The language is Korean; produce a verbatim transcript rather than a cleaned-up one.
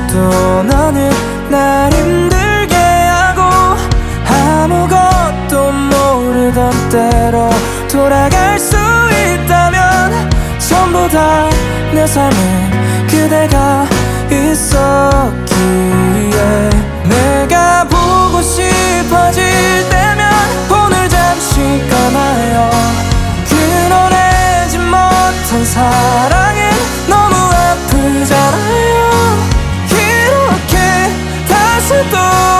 또 너는 날 힘들게 하고 아무것도 모르던 때로 돌아갈 수 있다면 전부 다 내 삶엔 그대가 있었기에 내가 보고 싶어질 때면 오늘 잠시 감아요. 끊어내지 못한 사랑은 너무 아프잖아요. 이렇게 다시 또